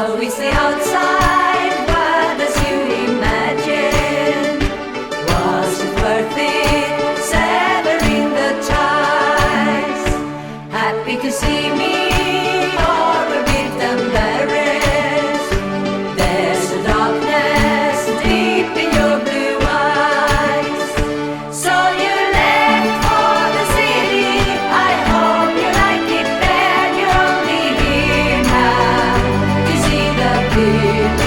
we stay outside. What does you imagine? Was it worth it, severing the ties? Happy to see me, or a bit embarrassed? There's a darkness deep in your blue eyes. So you left for the city. I hope you like it there. You're only here now to see the beauty.